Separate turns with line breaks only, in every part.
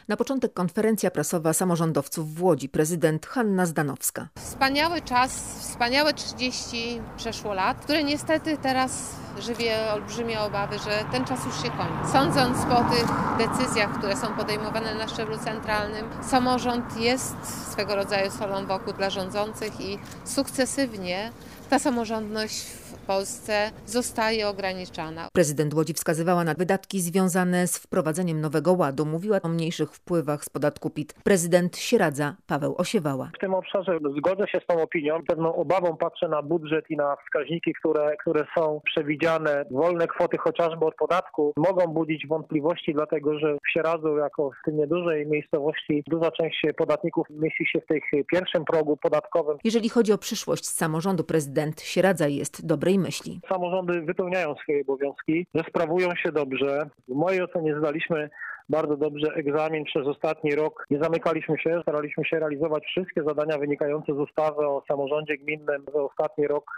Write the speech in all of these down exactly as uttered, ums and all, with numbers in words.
Na początek konferencja prasowa samorządowców w Łodzi. Prezydent Hanna Zdanowska.
Wspaniały czas, wspaniałe trzydzieści przeszło lat, które niestety teraz żywię olbrzymie obawy, że ten czas już się kończy. Sądząc po tych decyzjach, które są podejmowane na szczeblu centralnym, samorząd jest swego rodzaju solą wokół dla rządzących i sukcesywnie ta samorządność w Polsce zostaje ograniczana.
Prezydent Łodzi wskazywała na wydatki związane z wprowadzeniem nowego ładu. Mówiła o mniejszych wpływach z podatku P I T. Prezydent Sieradza Paweł Osiewała.
W tym obszarze zgodzę się z tą opinią. Pewną obawą patrzę na budżet i na wskaźniki, które, które są przewidziane. Wolne kwoty chociażby od podatku mogą budzić wątpliwości, dlatego że w Sieradzu, jako w tej niedużej miejscowości, duża część podatników mieści się w tym pierwszym progu podatkowym.
Jeżeli chodzi o przyszłość samorządu, prezydent Sieradza jest dobrej myśli.
Samorządy wypełniają swoje obowiązki, że sprawują się dobrze. W mojej ocenie zdaliśmy bardzo dobrze egzamin przez ostatni rok. Nie zamykaliśmy się, staraliśmy się realizować wszystkie zadania wynikające z ustawy o samorządzie gminnym za ostatni rok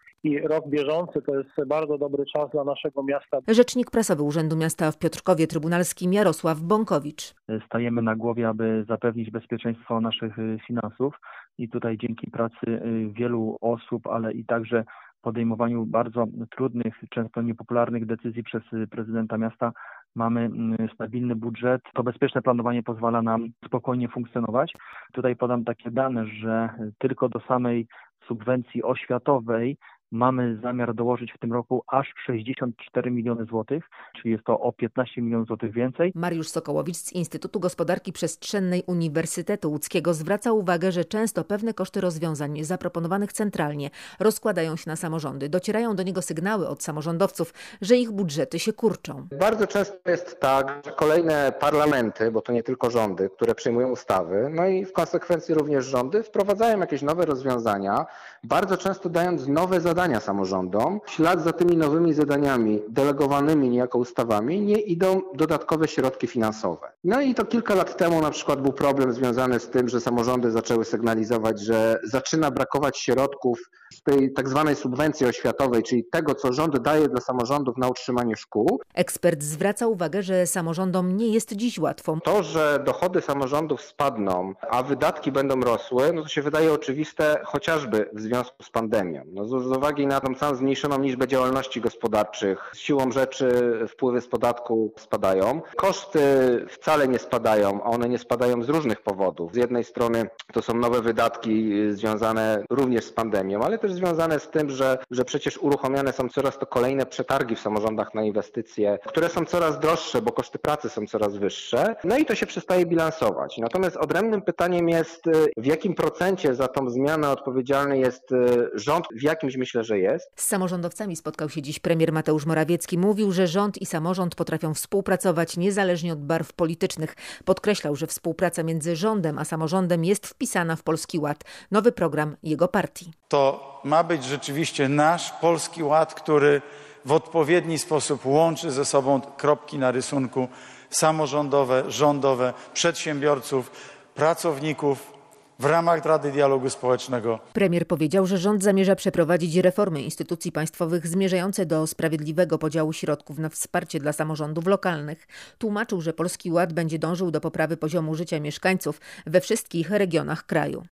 i rok bieżący. To jest bardzo dobry czas dla naszego miasta.
Rzecznik prasowy Urzędu Miasta w Piotrkowie Trybunalskim Jarosław Bąkowicz.
Stajemy na głowie, aby zapewnić bezpieczeństwo naszych finansów i tutaj dzięki pracy wielu osób, ale i także podejmowaniu bardzo trudnych, często niepopularnych decyzji przez prezydenta miasta mamy stabilny budżet. To bezpieczne planowanie pozwala nam spokojnie funkcjonować. Tutaj podam takie dane, że tylko do samej subwencji oświatowej mamy zamiar dołożyć w tym roku aż sześćdziesiąt cztery miliony złotych, czyli jest to o piętnaście milionów złotych więcej.
Mariusz Sokołowicz z Instytutu Gospodarki Przestrzennej Uniwersytetu Łódzkiego zwraca uwagę, że często pewne koszty rozwiązań zaproponowanych centralnie rozkładają się na samorządy. Docierają do niego sygnały od samorządowców, że ich budżety się kurczą.
Bardzo często jest tak, że kolejne parlamenty, bo to nie tylko rządy, które przyjmują ustawy, no i w konsekwencji również rządy, wprowadzają jakieś nowe rozwiązania, bardzo często dając nowe zadania zadania samorządom. W ślad za tymi nowymi zadaniami delegowanymi niejako ustawami nie idą dodatkowe środki finansowe. No i to kilka lat temu na przykład był problem związany z tym, że samorządy zaczęły sygnalizować, że zaczyna brakować środków z tej tak zwanej subwencji oświatowej, czyli tego, co rząd daje dla samorządów na utrzymanie szkół.
Ekspert zwraca uwagę, że samorządom nie jest dziś łatwo.
To, że dochody samorządów spadną, a wydatki będą rosły, no to się wydaje oczywiste chociażby w związku z pandemią. No z uwagi na tą całą zmniejszoną liczbę działalności gospodarczych, siłą rzeczy wpływy z podatku spadają. Koszty wcale nie spadają, a one nie spadają z różnych powodów. Z jednej strony to są nowe wydatki związane również z pandemią, ale też związane z tym, że, że przecież uruchomione są coraz to kolejne przetargi w samorządach na inwestycje, które są coraz droższe, bo koszty pracy są coraz wyższe. No i to się przestaje bilansować. Natomiast odrębnym pytaniem jest, w jakim procencie za tą zmianę odpowiedzialny jest rząd, w jakimś myślę, że jest.
Z samorządowcami spotkał się dziś premier Mateusz Morawiecki. Mówił, że rząd i samorząd potrafią współpracować niezależnie od barw politycznych. Podkreślał, że współpraca między rządem a samorządem jest wpisana w Polski Ład, nowy program jego partii.
To ma być rzeczywiście nasz Polski Ład, który w odpowiedni sposób łączy ze sobą kropki na rysunku samorządowe, rządowe, przedsiębiorców, pracowników, w ramach Rady Dialogu Społecznego.
Premier powiedział, że rząd zamierza przeprowadzić reformy instytucji państwowych zmierzające do sprawiedliwego podziału środków na wsparcie dla samorządów lokalnych. Tłumaczył, że Polski Ład będzie dążył do poprawy poziomu życia mieszkańców we wszystkich regionach kraju.